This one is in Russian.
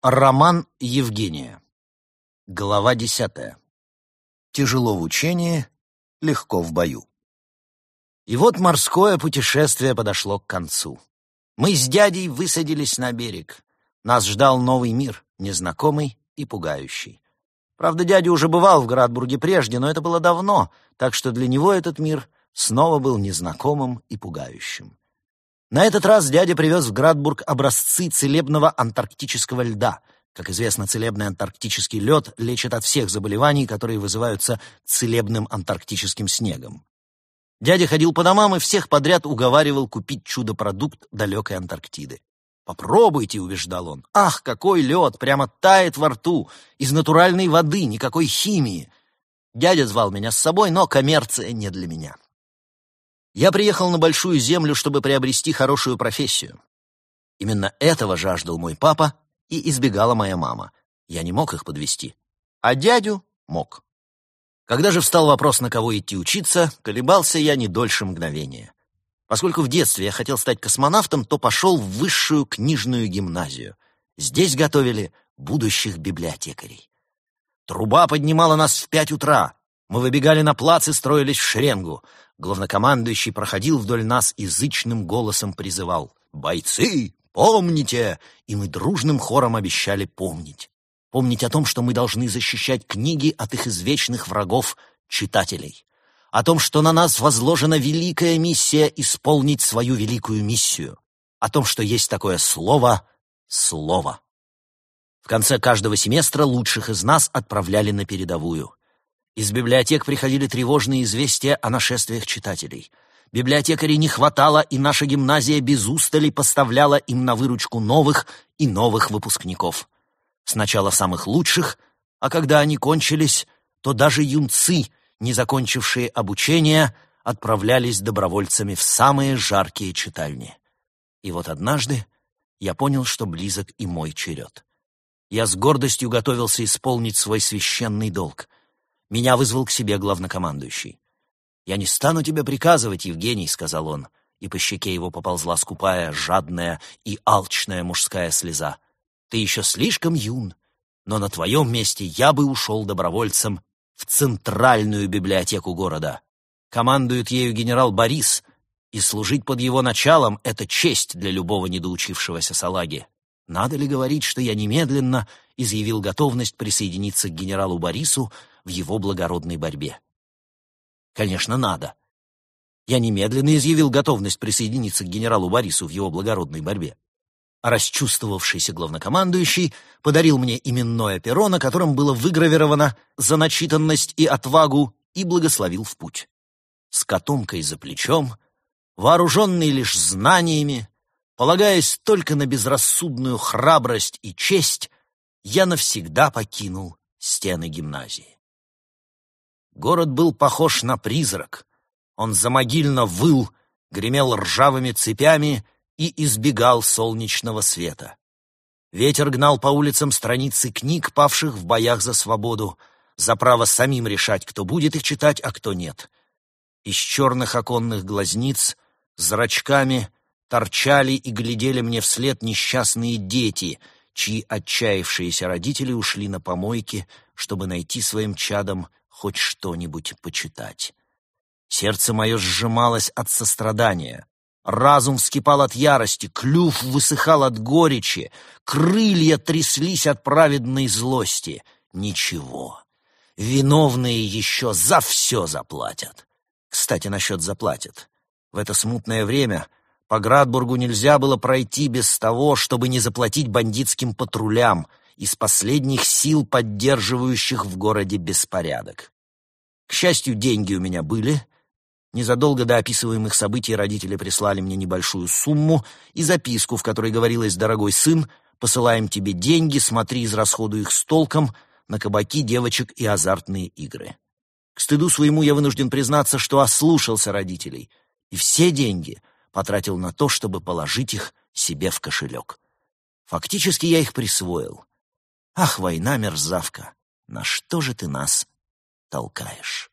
Роман Евгения. Глава 10. Тяжело в учении, легко в бою. И вот морское путешествие подошло к концу. Мы с дядей высадились на берег. Нас ждал новый мир, незнакомый и пугающий. Правда, дядя уже бывал в Градбурге прежде, но это было давно, так что для него этот мир снова был незнакомым и пугающим. На этот раз дядя привез в Градбург образцы целебного антарктического льда. Как известно, целебный антарктический лед лечит от всех заболеваний, которые вызываются целебным антарктическим снегом. Дядя ходил по домам и всех подряд уговаривал купить чудо-продукт далекой Антарктиды. «Попробуйте», — убеждал он. «Ах, какой лед! Прямо тает во рту! Из натуральной воды, никакой химии!» Дядя звал меня с собой, но коммерция не для меня. Я приехал на Большую Землю, чтобы приобрести хорошую профессию. Именно этого жаждал мой папа и избегала моя мама. Я не мог их подвести, а дядю мог. Когда же встал вопрос, на кого идти учиться, колебался я не дольше мгновения. Поскольку в детстве я хотел стать космонавтом, то пошел в высшую книжную гимназию. Здесь готовили будущих библиотекарей. Труба поднимала нас в 5 утра. Мы выбегали на плац и строились в шеренгу. Главнокомандующий проходил вдоль нас и зычным голосом призывал: «Бойцы, помните!» И мы дружным хором обещали помнить. Помнить о том, что мы должны защищать книги от их извечных врагов — читателей. О том, что на нас возложена великая миссия исполнить свою великую миссию. О том, что есть такое слово — слово. В конце каждого семестра лучших из нас отправляли на передовую. Из библиотек приходили тревожные известия о нашествиях читателей. Библиотекарей не хватало, и наша гимназия без устали поставляла им на выручку новых и новых выпускников. Сначала самых лучших, а когда они кончились, то даже юнцы, не закончившие обучение, отправлялись добровольцами в самые жаркие читальни. И вот однажды я понял, что близок и мой черед. Я с гордостью готовился исполнить свой священный долг. Меня вызвал к себе главнокомандующий. «Я не стану тебе приказывать, Евгений», — сказал он, и по щеке его поползла скупая, жадная и алчная мужская слеза. «Ты еще слишком юн, но на твоем месте я бы ушел добровольцем в центральную библиотеку города. Командует ею генерал Борис, и служить под его началом — это честь для любого недоучившегося салаги. Надо ли говорить, что я немедленно изъявил готовность присоединиться к генералу Борису в его благородной борьбе? Конечно, надо. Я немедленно изъявил готовность присоединиться к генералу Борису в его благородной борьбе. А расчувствовавшийся главнокомандующий подарил мне именное перо, на котором было выгравировано «За начитанность и отвагу», и благословил в путь. С котомкой за плечом, вооруженный лишь знаниями, полагаясь только на безрассудную храбрость и честь, я навсегда покинул стены гимназии. Город был похож на призрак. Он замогильно выл, гремел ржавыми цепями и избегал солнечного света. Ветер гнал по улицам страницы книг, павших в боях за свободу, за право самим решать, кто будет их читать, а кто нет. Из черных оконных глазниц зрачками торчали и глядели мне вслед несчастные дети, чьи отчаявшиеся родители ушли на помойки, чтобы найти своим чадам хоть что-нибудь почитать. Сердце мое сжималось от сострадания. Разум вскипал от ярости, клюв высыхал от горечи, крылья тряслись от праведной злости. Ничего. Виновные еще за все заплатят. Кстати, насчет заплатят. В это смутное время по Градбургу нельзя было пройти без того, чтобы не заплатить бандитским патрулям, из последних сил поддерживающих в городе беспорядок. К счастью, деньги у меня были. Незадолго до описываемых событий родители прислали мне небольшую сумму и записку, в которой говорилось: «Дорогой сын, посылаем тебе деньги, смотри, израсходуй их с толком на кабаки, девочек и азартные игры». К стыду своему я вынужден признаться, что ослушался родителей, и все деньги потратил на то, чтобы положить их себе в кошелек. Фактически я их присвоил. Ах, война, мерзавка, на что же ты нас толкаешь?